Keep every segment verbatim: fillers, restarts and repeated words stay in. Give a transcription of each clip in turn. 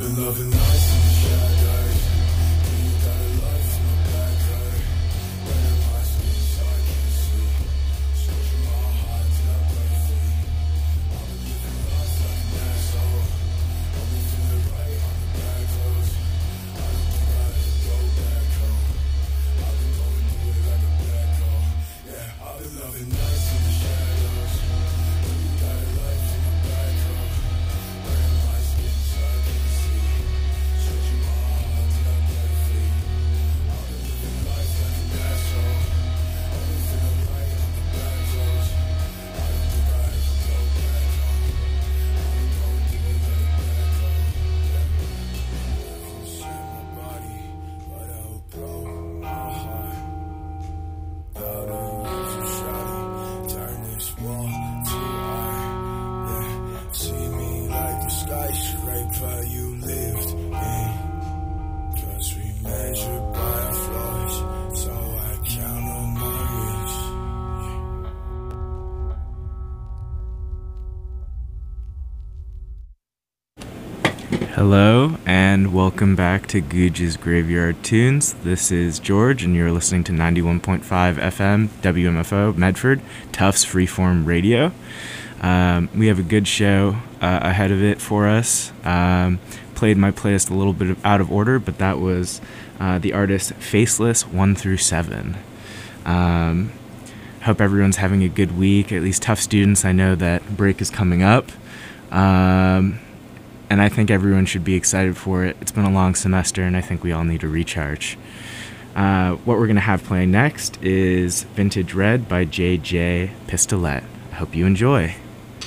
Hello, and welcome back to Googe's Graveyard Tunes. This is George, and you're listening to ninety-one point five F M, W M F O, Medford, Tufts Freeform Radio. Um, we have a good show uh, ahead of it for us. Um, played my playlist a little bit of, out of order, but that was uh, the artist Faceless one through seven. Um, hope everyone's having a good week, at least Tufts students. I know that break is coming up. Um... And I think everyone should be excited for it. It's been a long semester, and I think we all need a recharge. Uh, what we're going to have playing next is Vintage Red by J J Pistolet. I hope you enjoy.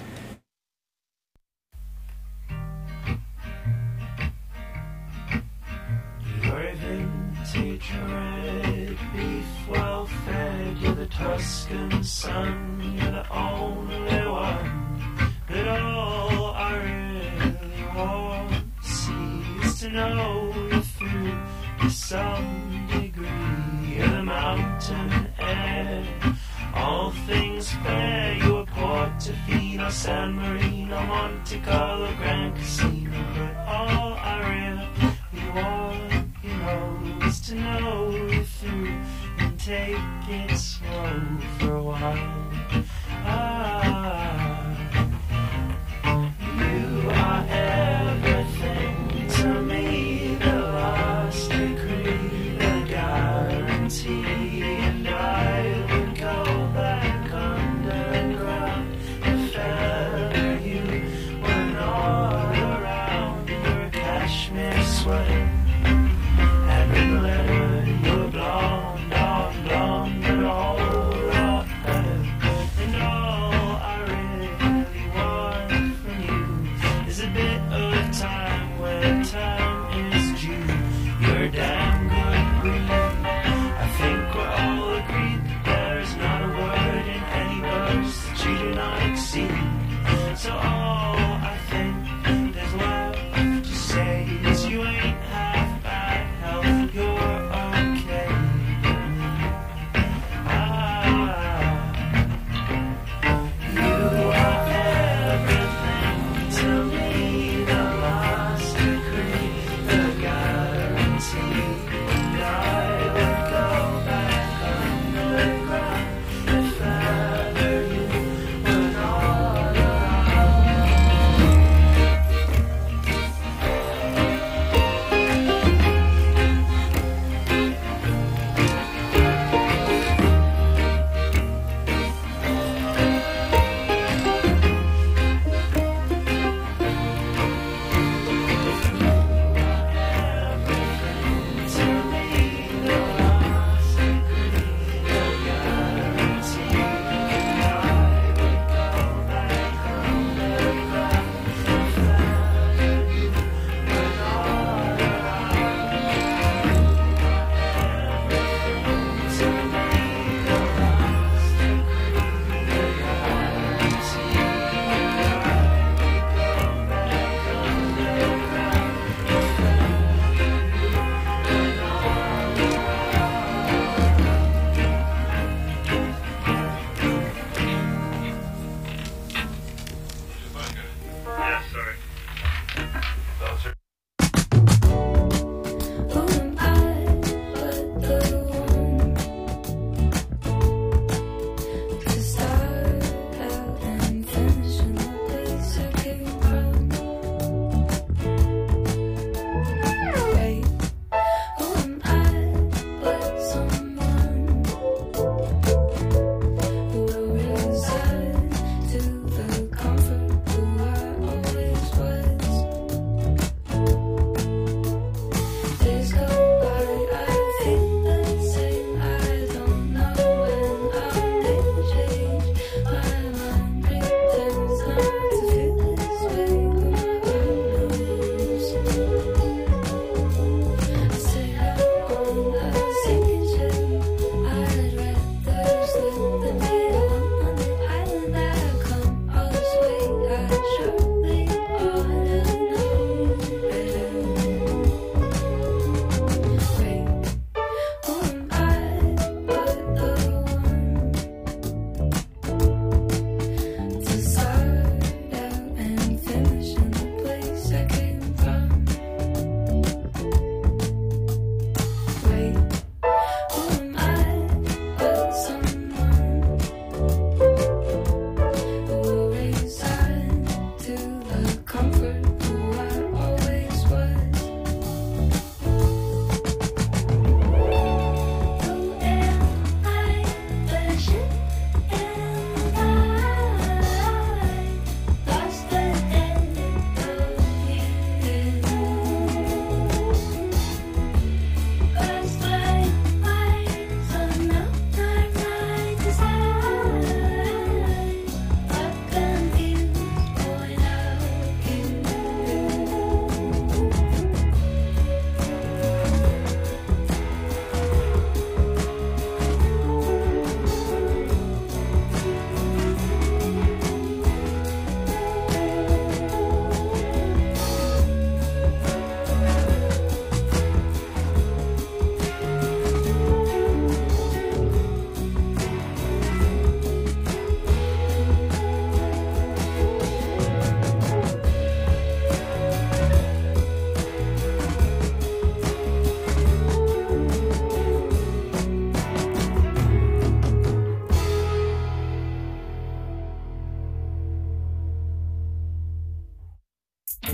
You're a vintage red, beef well fed. You're the Tuscan sun, you're the only one that all are in. To know you through to some degree. You're the mountain air, all things fair. You're Portofino, San Marino, Monte Carlo, Gran Casino. But all I really want, you know, is to know you through and take it slow for a while. Ah, you are everything to me, the last degree, the guarantee, and I would go back underground if ever you were not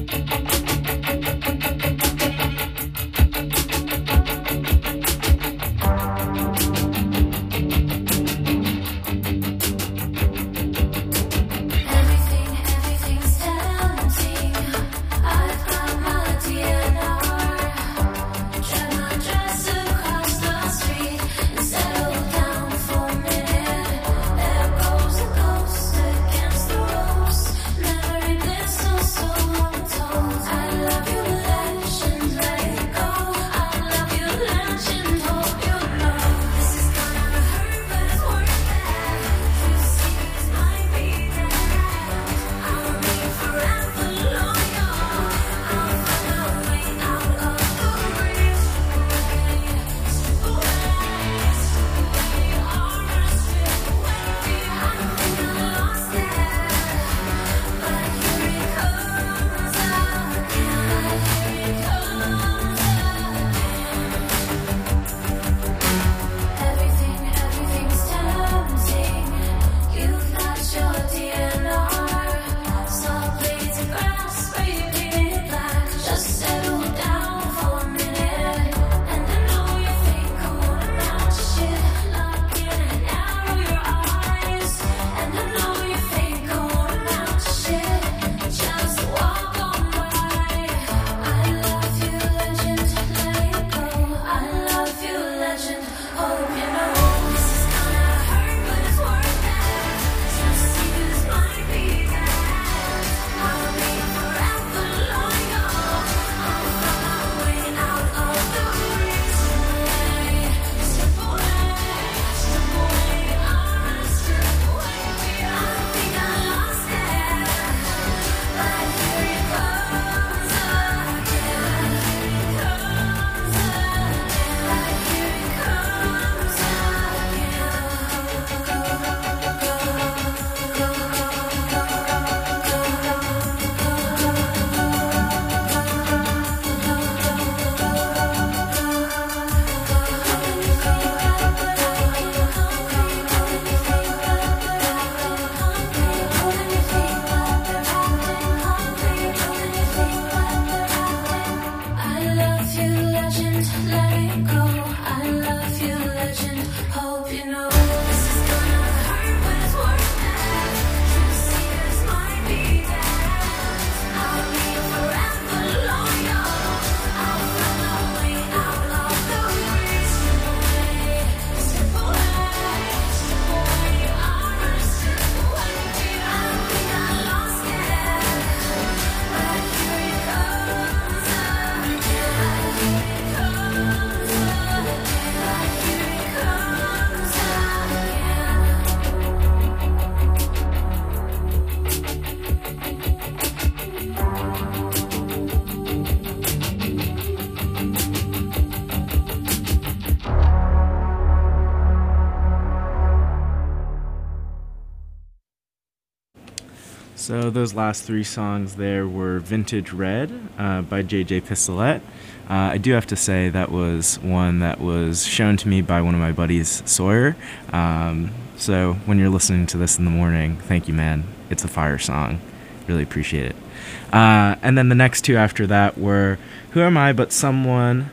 So those last three songs there were Vintage Red uh, by J J Pistolette. Uh, I do have to say that was one that was shown to me by one of my buddies, Sawyer. Um, so when you're listening to this in the morning, thank you, man. It's a fire song. Really appreciate it. Uh, and then the next two after that were Who Am I But Someone?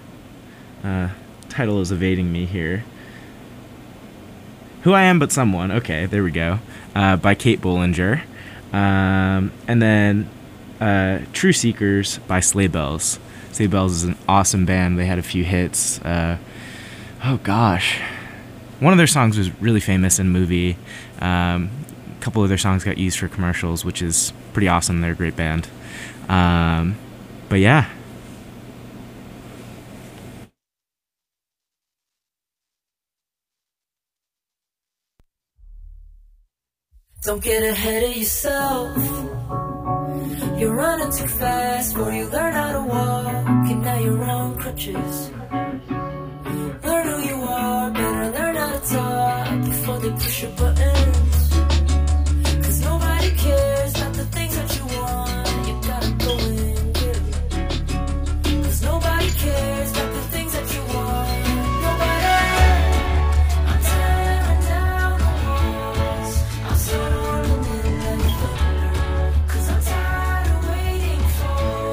Uh, title is evading me here. Who I Am But Someone. Okay, there we go. Uh, by Kate Bollinger. Um, and then uh, True Seekers by Sleigh Bells. Sleigh Bells is an awesome band. They had a few hits. Uh, oh gosh, one of their songs was really famous in a movie. Um, a couple of their songs got used for commercials, which is pretty awesome. They're a great band. Um, but yeah. Don't get ahead of yourself. You're running too fast before you learn how to walk, and now you're on crutches. Learn who you are, better learn how to talk before they push your buttons. Cause nobody cares about the things that you want. You gotta go and get it. Cause nobody cares about the things that you want. Nobody. I'm tearing down the walls. I'm so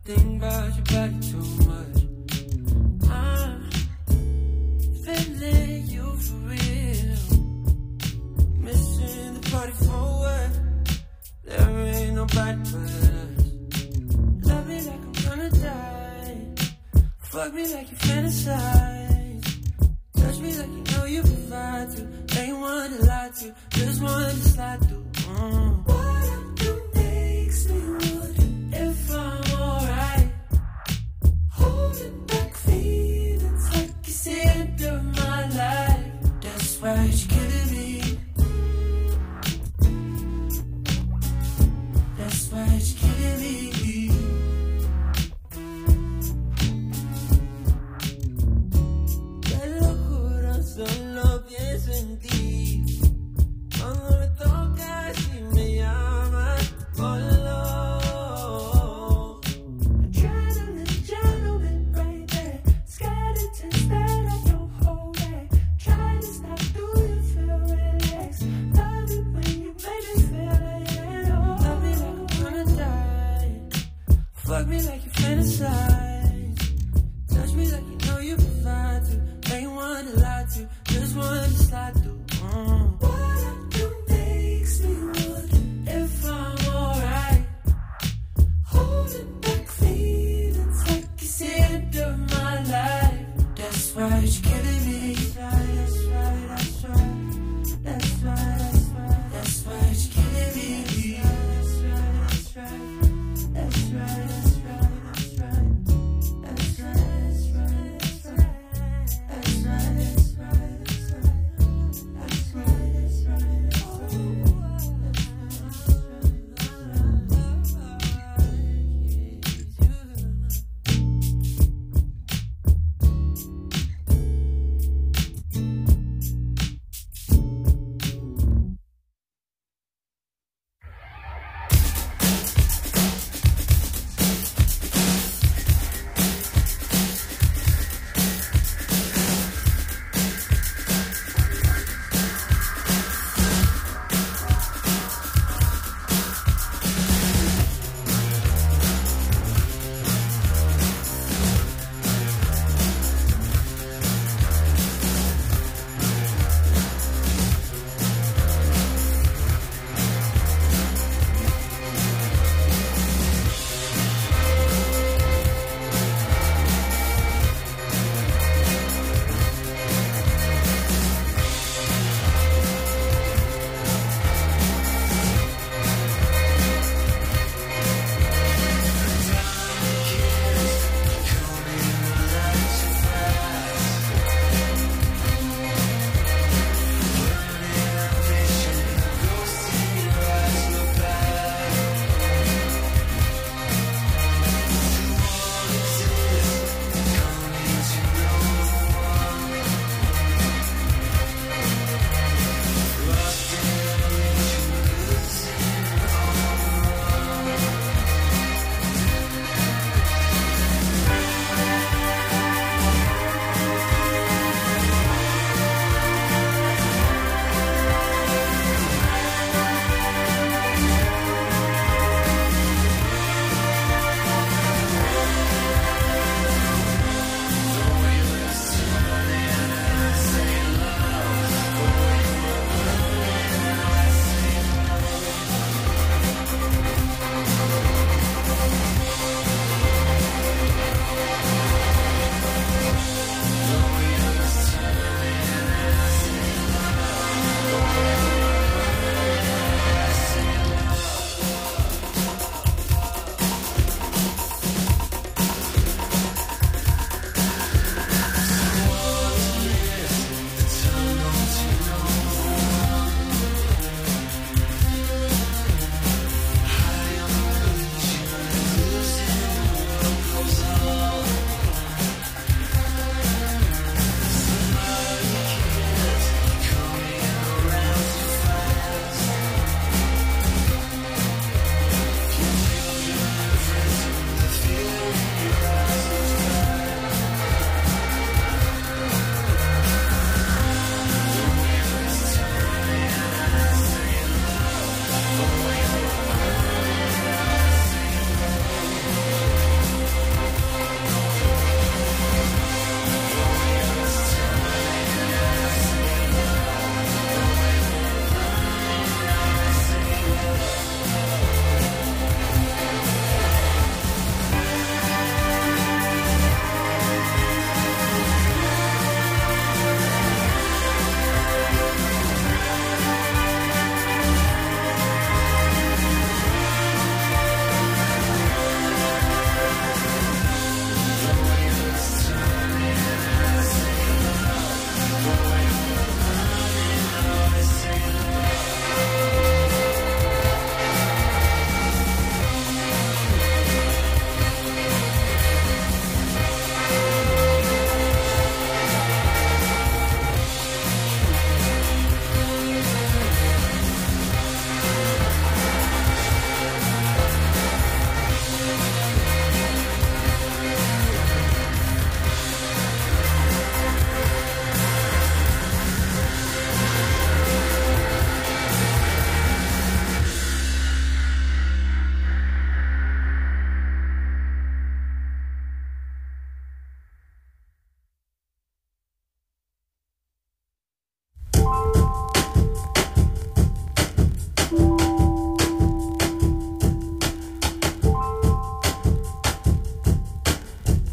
think about your body too much. I'm feeling you for real. Missing the party for what? There ain't nobody but us. Love me like I'm gonna die. Fuck me like you fantasize. Touch me like you know you provide to. Ain't one to lie to, just one to slide through. Mm. What I do makes me wonder if I'm alright. Holding back feelings like it's the end of my life. That's why you're killing me. That's why you're killing me. Qué locura solo pienso en ti. Cuando me tocas y me llamas por love. Adrenaline, gentleman, right there. Skeletons that I don't hold back. Trying to stop, do you feel relaxed? Love it when you make me feel like it all. Love me like I'm gonna die. Fuck me like you fantasize. Touch me like you know you provide to. Ain't one to lie to, just one to slide through. Mm. What I do makes me wonder if I'm alright. Holding back feelings like it's the end of my life. That's why you're killing me. That's right, that's right, that's right, that's right. That's why you're killing me. That's right, that's right, that's right, that's right, that's right. That's right, that's right, that's right. That's right, that's right, that's right. That's right.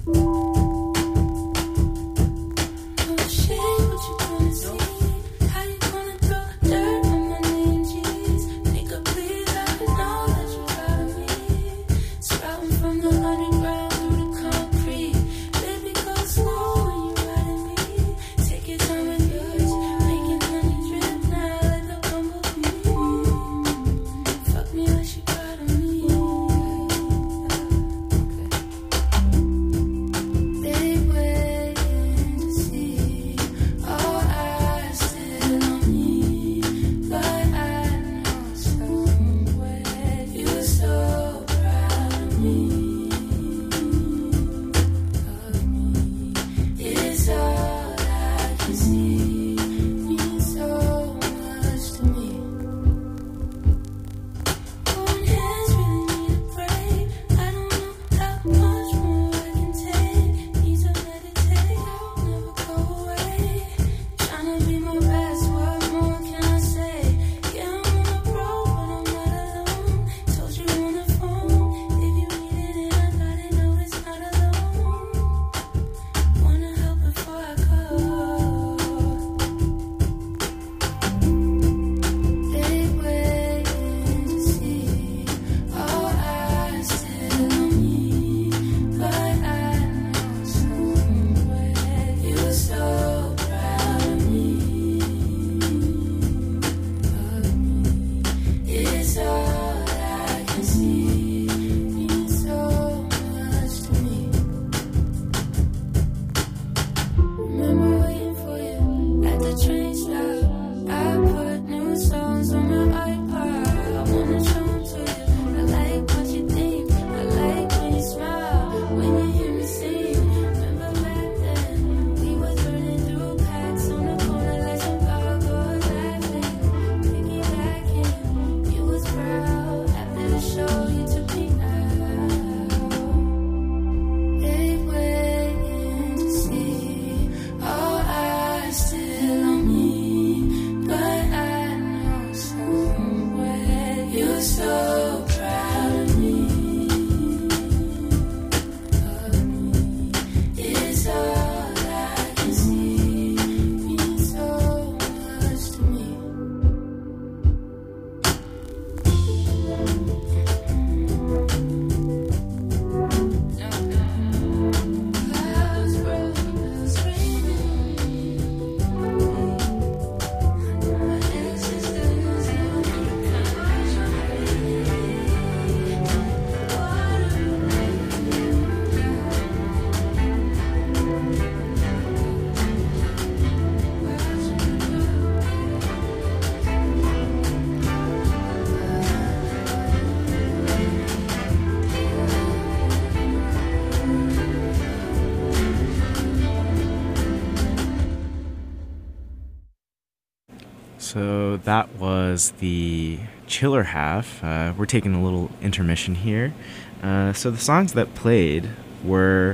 So that was the chiller half. Uh, we're taking a little intermission here. Uh, so the songs that played were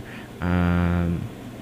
um,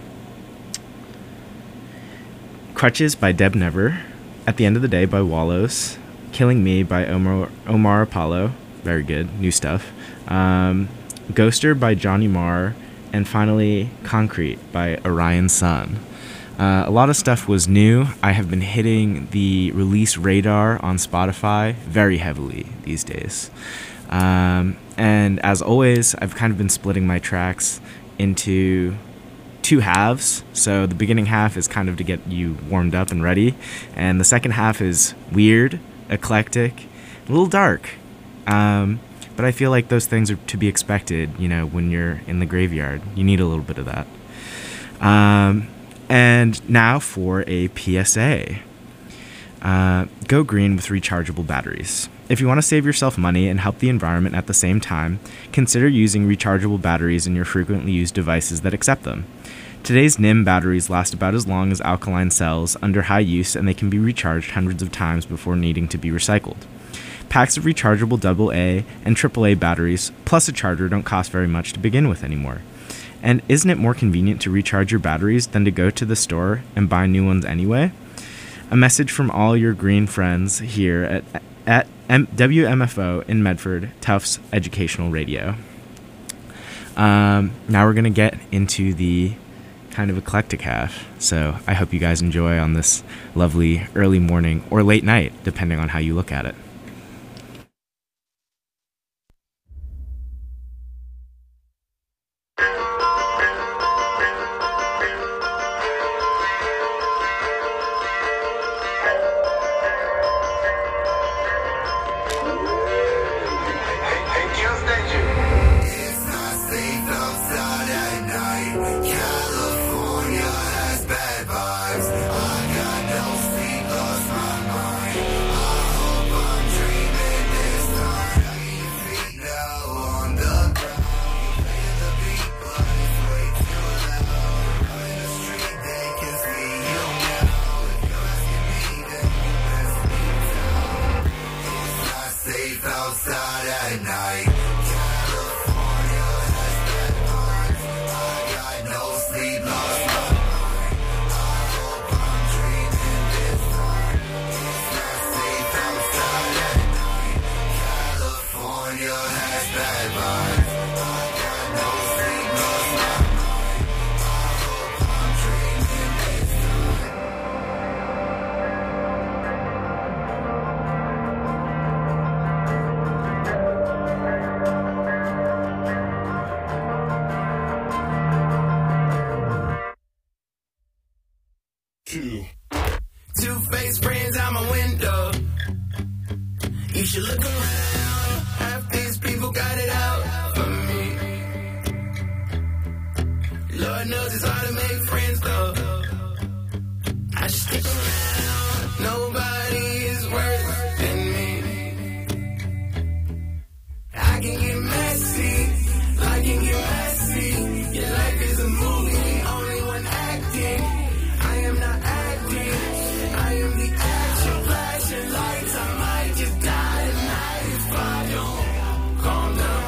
Crutches by Deb Never, At the End of the Day by Wallows, Killing Me by Omar, Omar Apollo, very good, new stuff, um, Ghoster by Johnny Marr, and finally Concrete by Orion Sun. Uh, a lot of stuff was new. I have been hitting the release radar on Spotify very heavily these days. Um, and as always, I've kind of been splitting my tracks into two halves. So the beginning half is kind of to get you warmed up and ready. And the second half is weird, eclectic, a little dark. Um, but I feel like those things are to be expected, you know, when you're in the graveyard. You need a little bit of that. Um... And now for a P S A. Uh, go green with rechargeable batteries. If you want to save yourself money and help the environment at the same time, consider using rechargeable batteries in your frequently used devices that accept them. Today's N I M batteries last about as long as alkaline cells under high use, and they can be recharged hundreds of times before needing to be recycled. Packs of rechargeable double A and triple A batteries, plus a charger, don't cost very much to begin with anymore. And isn't it more convenient to recharge your batteries than to go to the store and buy new ones anyway? A message from all your green friends here at, at M- W M F O in Medford, Tufts Educational Radio. Um, now we're going to get into the kind of eclectic half. So I hope you guys enjoy on this lovely early morning or late night, depending on how you look at it. Two-faced friends out my window. You should look around. Half these people got it out for me. Lord knows it's hard to make friends though. I should stick around. Nobody is worse than me. I can get messy. I can get messy. Your life is a movie. Only one acting. I am not acting. I am the action, flashing lights. I might just die tonight if I don't calm down.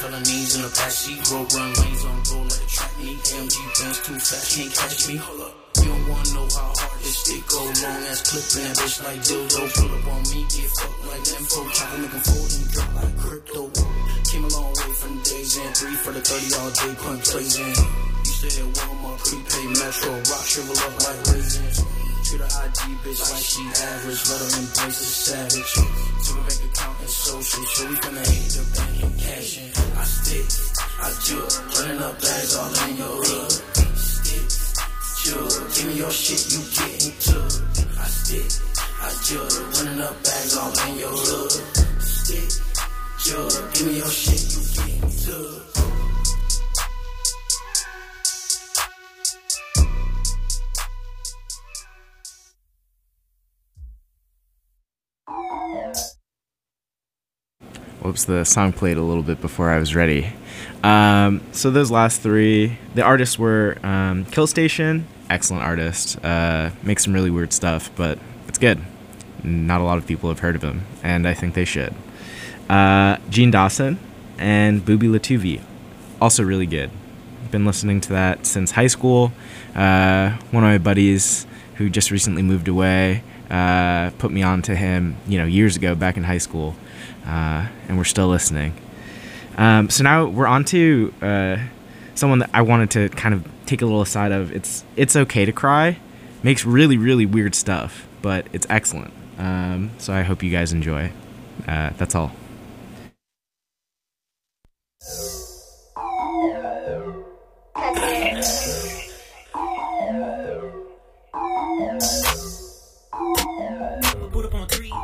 Felonies in the backseat, road run lanes on roll like a track meet. A M G Benz too fast, can't catch me. Hold up. You don't wanna know how hard this stick go. Long ass clipping that bitch like dildo. Pull up on me, get fucked like info. Chop a nigga fold and drop like crypto. Came a long way from the days in. Three for the thirty all day, punch plays in. Used to hit Walmart, prepaid Metro. Rock shrivel up like raisins. Treat her I G bitch like she average. Let her embrace the savage. To the bank account and social. So we finna hate the bank and cash in. I stick, I jug. Running up bags all in your hood. Stick, jug. Give me your shit, you getting took. I stick, I jug. Running up bags all in your hood. Stick, jug. Give me your shit, you getting took. Whoops, the song played a little bit before I was ready. Um, so those last three, the artists were um, Kill Station, excellent artist, uh, makes some really weird stuff, but it's good. Not a lot of people have heard of him, and I think they should. Uh, Gene Dawson and Booby Latuvi, also really good. Been listening to that since high school. Uh, one of my buddies who just recently moved away uh, put me on to him, you know, years ago back in high school. Uh, and we're still listening. Um, so now we're on to uh, someone that I wanted to kind of take a little aside of. It's It's Okay to Cry. Makes really, really weird stuff, but it's excellent. Um, so I hope you guys enjoy. Uh, that's all. Put up on three.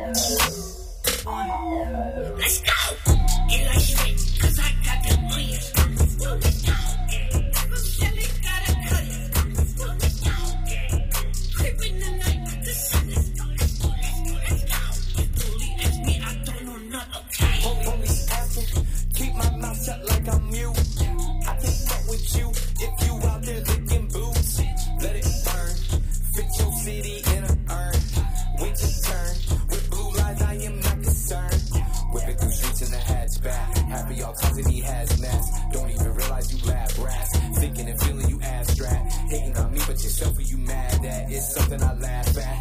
Let's go. Get like shit, cause I got the millions. Let's go. Shelly gotta cut it. Let's go. Creep in the night, the sun is gone. Let's go, let's go, let's go. If bully ask me, I don't know nothing. Okay. Police asking, keep my mouth shut like I'm mute. I can't fuck with you if you out there licking boots. Let it burn, fit your city in a urn. Wait your turn, with blue lights I am not concerned. Whipping through streets in the hatchback. Half of y'all causing he hazmats. Don't even realize you lab rats. Thinking and feeling you abstract. Hating on me, but yourself are you mad at? It's something I laugh at.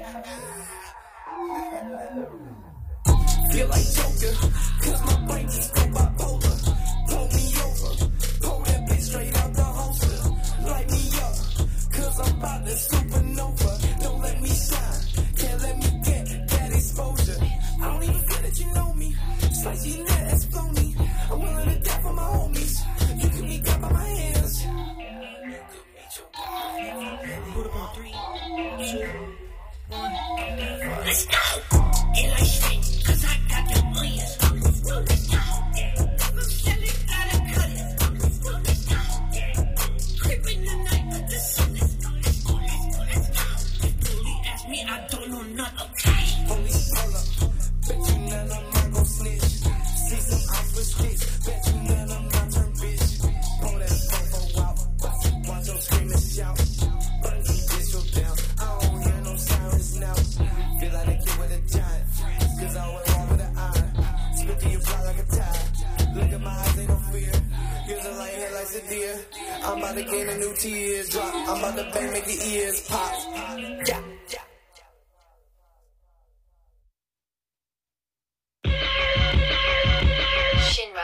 Feel like Joker, cause my brain just go bipolar. Pull me over, pull that bitch straight out the holster. Light me up, cause I'm about to supernova. Don't let me shine, can't let me get that exposure. I don't even feel that you know me. It's like she let explode me. I'm willing to die for my homies. You can be got by my hands. Put up on three, two, one. Let's go. Get like shit, cause I got the millions. Let's go. Shelly gotta cut it. Let's go. Creep in the night, the sun is gone. Let's go, let's go, let's go. If bully ask me, I don't know nothing. Okay. Police pull up, bet you none of mine gon' snitch. See some eyes for sticks, bet you none of mine turn bitch. Pull that fofo out, watch it, watch your scream and shout. Burn you bitch your down, I don't hear no sirens now. Feel like a kid with a giant, cause I went wrong with an eye. Spit to your pride like a tide. Look at my eyes, ain't no fear. Here's a light head like a deer. I'm about to gain a new tears drop. I'm about to bang, make your ears pop. Yeah, yeah. Shinra.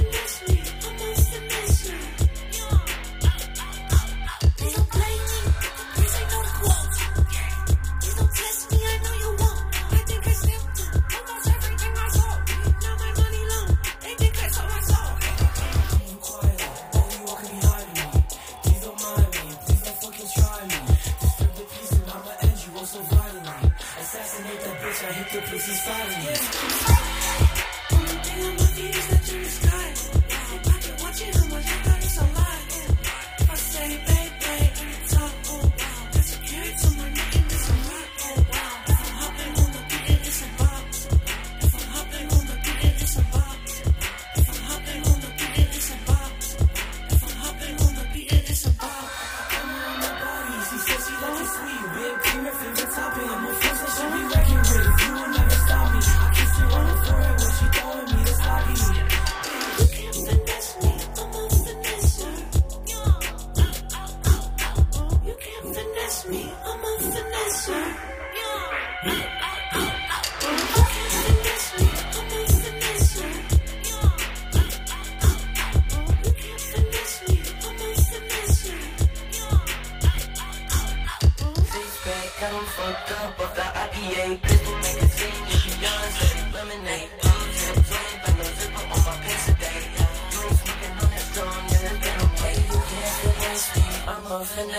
They don't blame me.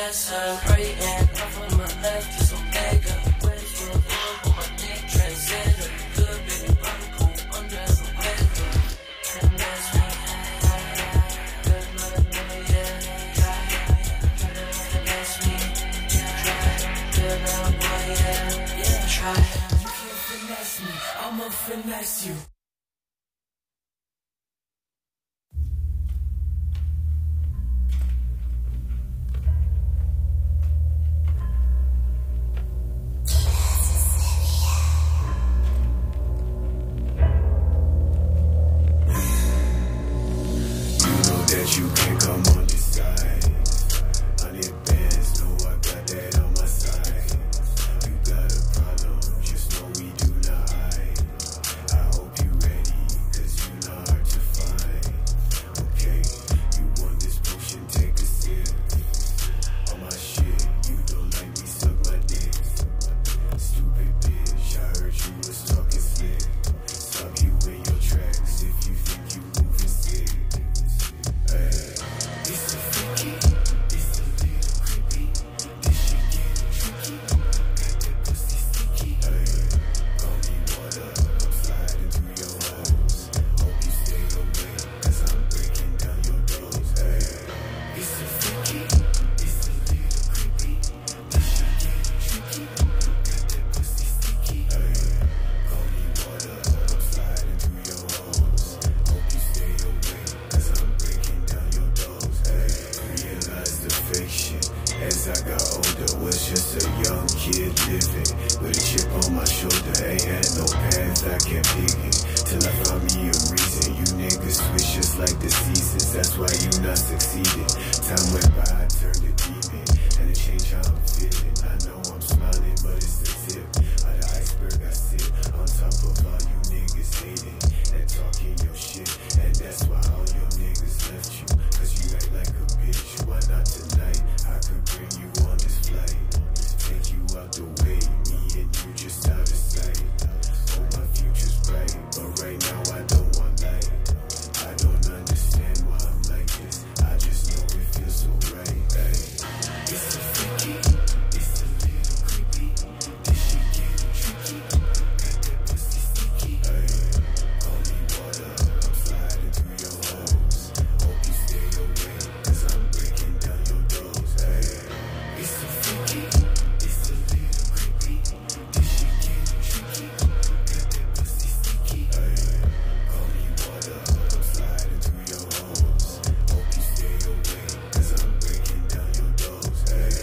finesse, I'm right and off on my left is Omega. Where's your love on my neck, transcender. Good baby, burn cool, undress Omega. Finesse me, good mother, mother, yeah. Finesse me, try, good now, boy, yeah. Yeah, try. You can't finesse me, I'ma finesse you. That you can't come on this side. Hundred bands, know I got that on my side. You got a problem, just know we do not hide. I hope you ready, cause you not hard to find. Okay, you want this potion, take a sip. On my shit, you don't like me, suck my dick. Stupid bitch, I heard you was talking slick. Suck you in your tracks if you think you moving sick. It's a freaky, it's a little creepy. This shit getting tricky. Got that pussy sticky. Hey, call me water, I'm sliding through your holes. Hope you stay away, cause I'm breaking down your doors. Hey, it's a freaky, it's a little creepy. This shit getting tricky. Got that pussy sticky. Hey, call me water, I'm sliding through your holes. Hope you stay away, cause I'm breaking down your doors. Hey, realize the fiction as I got older was just a young kid living with a chip on my shoulder. Ain't had no path, I kept digging till I found me a reason. You niggas switch just like the seasons, that's why you not succeeding. Time went by, I turned a demon and it changed how I'm feeling. I know I'm smiling, but it's the tip of the iceberg I sit on top of all you niggas hating and talking your shit. And that's why all your niggas left you, cause you act like a bitch. Why not tonight? I could bring you on this flight, take you out the way, me and you just out of sight. Oh, my future's bright, but right now I don't want light. I don't understand why I'm like this, I just know it feels so right. Hey, it's a freaky, it's a little creepy. This shit getting tricky. Got that pussy sticky. Hey, call me water, I'm sliding through your holes. Hope you stay away, cause I'm breaking down your doors. Hey, it's a freaky, it's a little creepy. This shit getting tricky. Got that pussy sticky. Hey, call me water, I'm sliding through your holes. Hope you stay away, cause I'm breaking down your doors. Hey.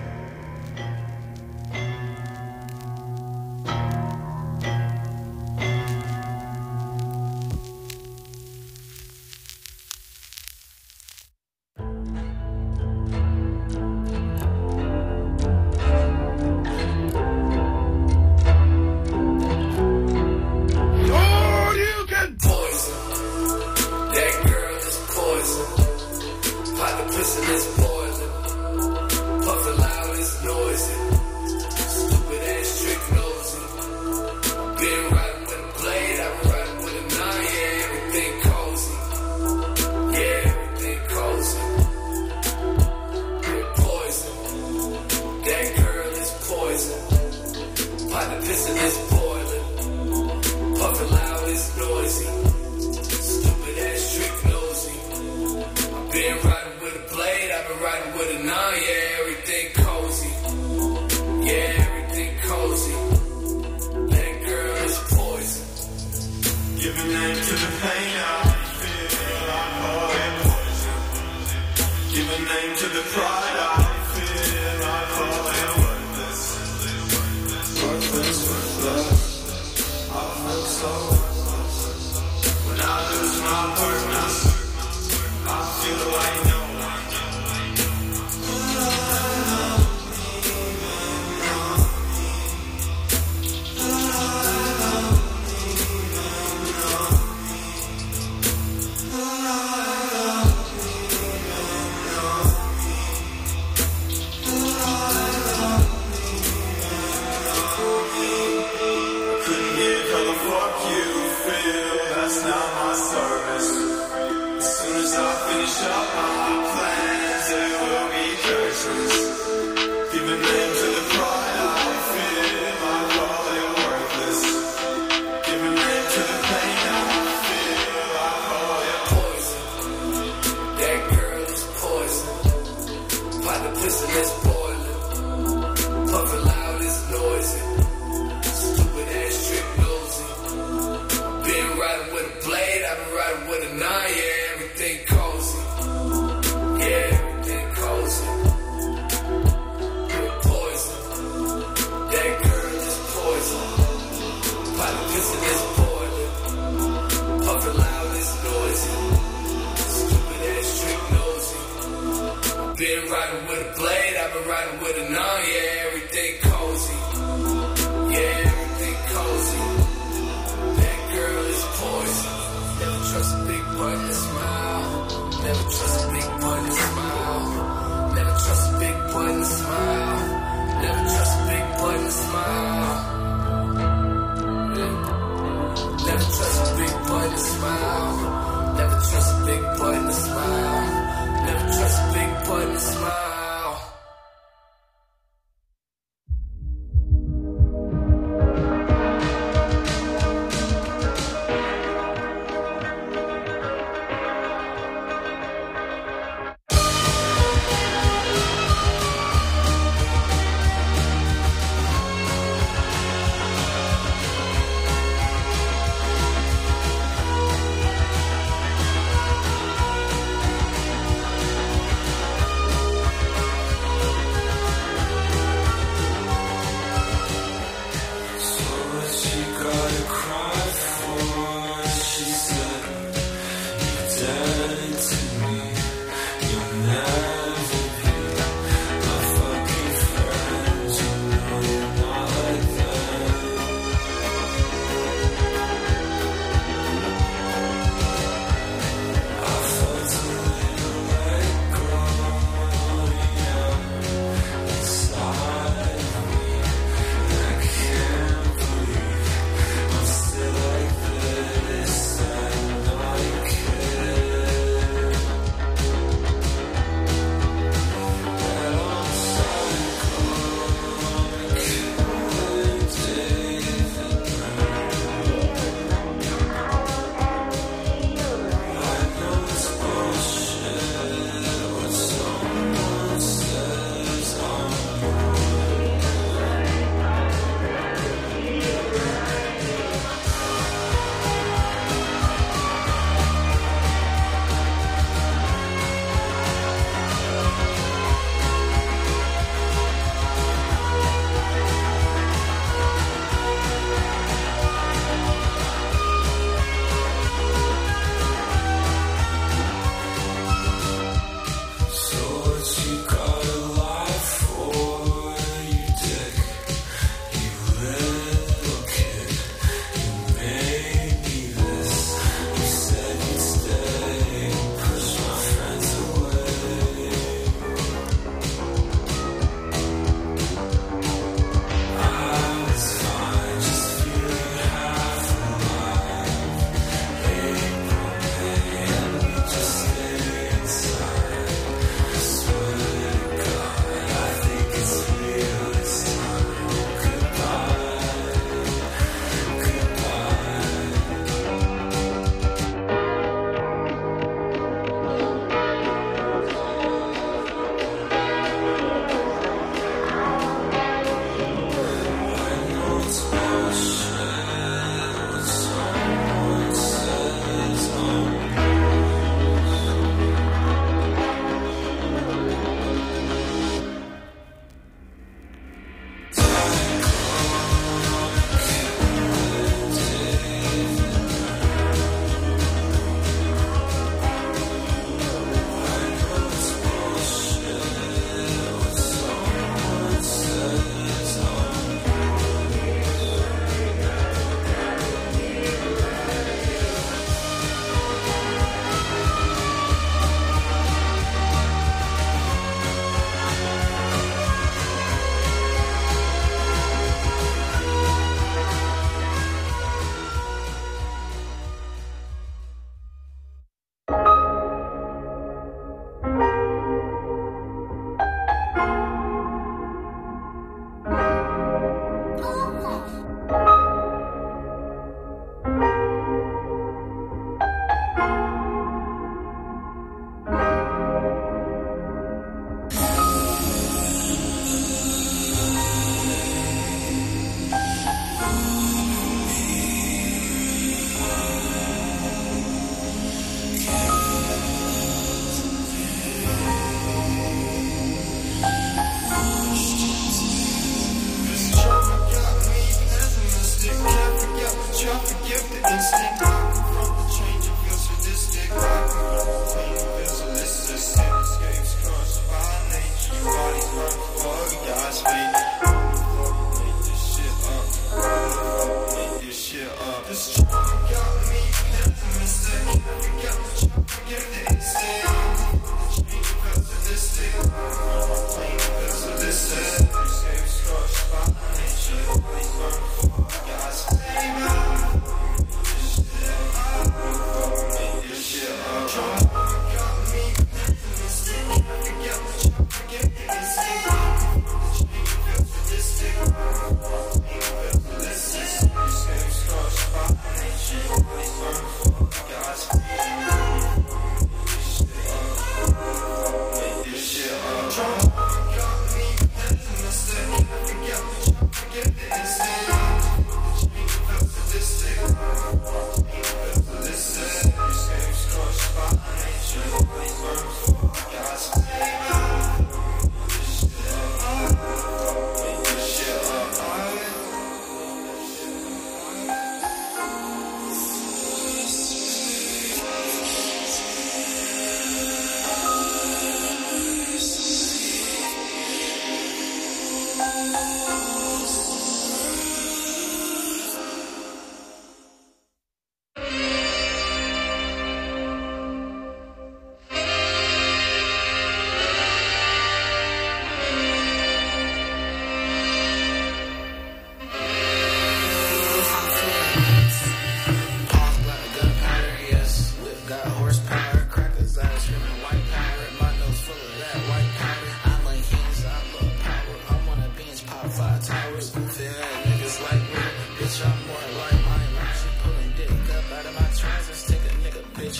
Oh, you can poison. That girl is poison. Pot the piston is boiling. Puffin' loud is noisy. Stupid ass trick nosy. Been riding with a blade, I've been riding with a nine. Yeah, everything cozy. Yeah, everything cozy. You're poison. That girl is poison. Pot the piston is boiling. Puffin' loud is noisy. Stupid ass trick nosy. I've been riding with a blade, I've been riding with a nine. Yeah, everything cozy. Yeah, everything cozy. That girl is poison. Give a name to the pain I feel, I call it poison. Give a name to the pride I feel, I call it worthless. Worthless, worthless. I feel so worthless. When I lose my purpose, I feel like no one. Couldn't give her the fuck you feel, that's not my service. As soon as I finish up, I with a nine, yeah, everything cozy. Yeah, everything cozy. You're poison. That girl is poison. Probably pissing is boiling. Puffing loud is noisy. Stupid ass trick nosy. Been riding with a blade, I've been riding with a nine, yeah, everything cozy. Yeah, everything cozy. That girl is poison. Never trust a big button to smile. Never trust a big button to smile. Never trust a big button to smile. Never trust a big button to smile. Yeah. Never trust a big button to smile. Never trust a big button to smile. Never trust a big button to smile.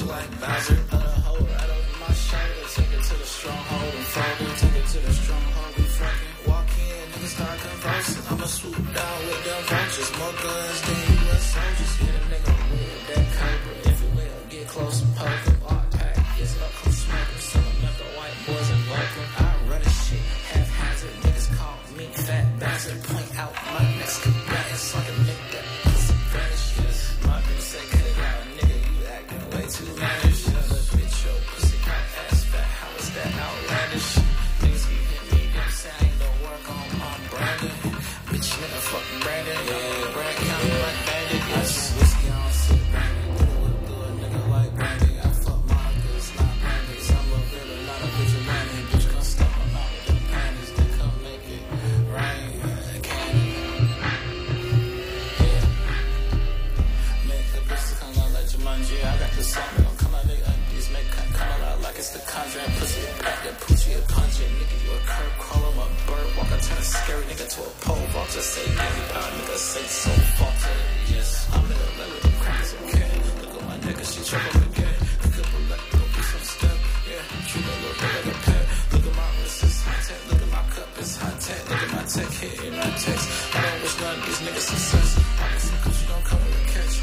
you like Bowser. Put a hoe right over my shoulder. Take it to the stronghold and fold it. Take it to the stronghold, we fucking walk in, niggas start convulsing. I'ma swoop down with them vultures. More guns than U S soldiers. Hit a nigga with that cobra. If you will, get close and poke him. Art pack, yes, up, come smoke him. Some of the white boys invoke him. I run a shit, haphazard. Niggas call me fat bastard. Point out my next combat. It's like a nigga that pussy vanish. Yes, my bitch say cut it out. Nigga, you acting way too mannish. Little bitch, your pussy got ass fat. How is that outlandish? Niggas be hitting me, them saying don't work on my branding. Bitch, nigga, fucking Brandon. Yeah, Brand counting like bandit. Yes, whiskey on sit Brandon. Do it, do it, nigga like Brandy. I fuck Monica, it's not Brandy. I'm a villain, not a vigilante. Bitch, come step on out with them panties. Then come make it rain. Candy. Yeah. Make the bitch come out like Jumanji. I got the song, they gon' come out, they undies. Make cut come out like it's the Conjuring. Pussy a pack, that poochie a punching. Nigga, you a curb crawler, I'm a bird walker. Turn a scary nigga to a pole vaulter. Say give me power, nigga, say so falter. Yes, I'm in the level, them crackers okay. Look at my nigga, she trouble again. Look at the left, go be some step. Yeah, treat me a little bit like a pet. Look at my wrist, it's high tech. Look at my cup, it's high tech. Look at my tech hitting my text. I don't wish none of these niggas success. I can see cause you don't come with a catch.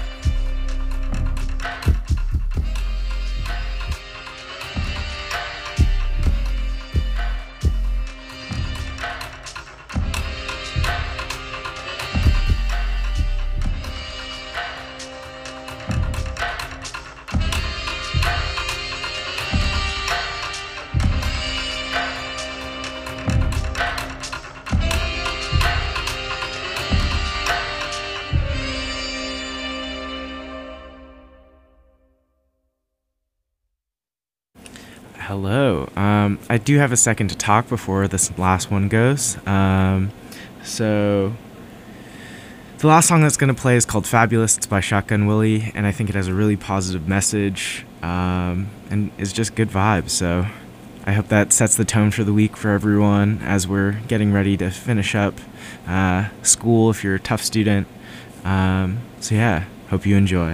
Hello. Um, I do have a second to talk before this last one goes. Um, so, the last song that's going to play is called Fabulous. It's by Shotgun Willie, and I think it has a really positive message um, and is just good vibes. So, I hope that sets the tone for the week for everyone as we're getting ready to finish up uh, school if you're a tough student. Um, so, yeah, hope you enjoy.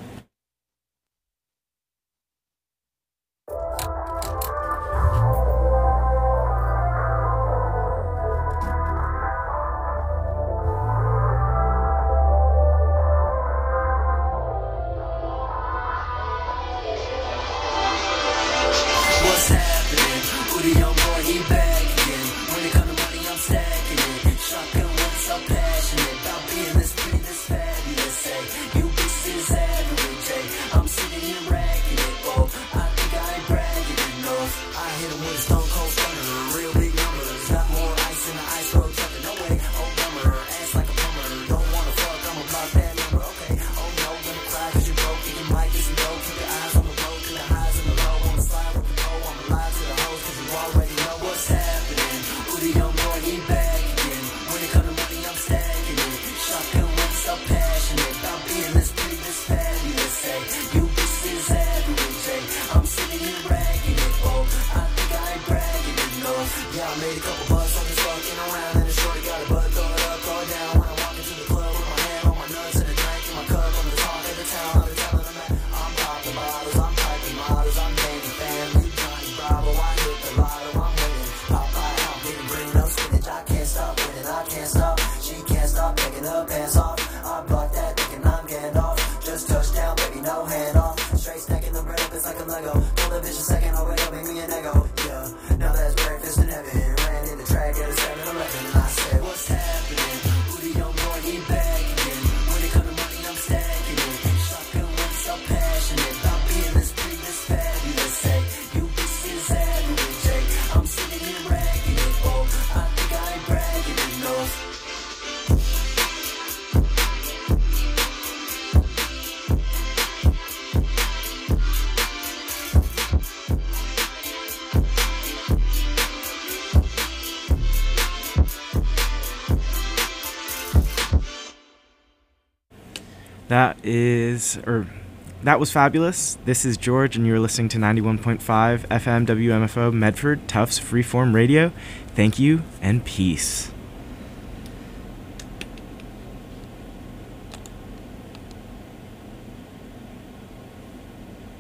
What's happening? Who the young boy, he back again. When it come to money, I'm stacking it. Shotgun one so passionate about being this pretty, this fabulous. Say, you bitches average, hey. I'm sitting here racking it, oh. I think I ain't bragging enough. I hit him with a stone cold stunner, real big numbers. Got more ice in the ice road tucker. No way, oh bummer, ass like a plumber. Don't wanna fuck, I'ma block that number, okay. Oh no, gonna cry cause you broke. You might get some dope, keep your eyes on the road to the highs and the low. On the slide with the pole, I'm alive to the hoes cause you already know what's happening. Who the young boy, he back again. When it come to money, I'm stacking it. Shotgun one so passionate about being this pretty, this fabulous. Hey, you bitches average, hey. I'm sitting here ragging it, oh. I think I ain't bragging enough. Yeah, I made a couple bucks, I'm just fucking around. And the shorty got a butt, throw it up, throw it down. When I walk into the club with my hand on my nuts and a drink in my cup, I'm the talk of the town. I'm telling them that I'm popping bottles, I'm piping models, I'm Danny family, Johnny Bravo. I hit the lotto, I'm winning. Popeye out, getting green, no spinach. I can't stop winning, I can't stop. She can't stop taking her pants off. I block that thinking I'm Gandalf. Just touchdown, baby, no hand off. Straight stacking the bread up, it's like a Lego. Told that bitch a second, already up, make me an ego. Yeah, now that's breakfast in heaven. Ran in the track at a seven eleven, and I said, what's happening? Who the young boy, he back again. When it come to money, I'm stacking it. Shotgun one so passionate about being this pretty, this fabulous. Hey, you bitches average, hey. I'm sitting here ragging it, oh. I think I ain't bragging enough. That is, or that was Fabulous. This is George, and you're listening to ninety-one point five F M W M F O Medford Tufts Freeform Radio. Thank you and peace.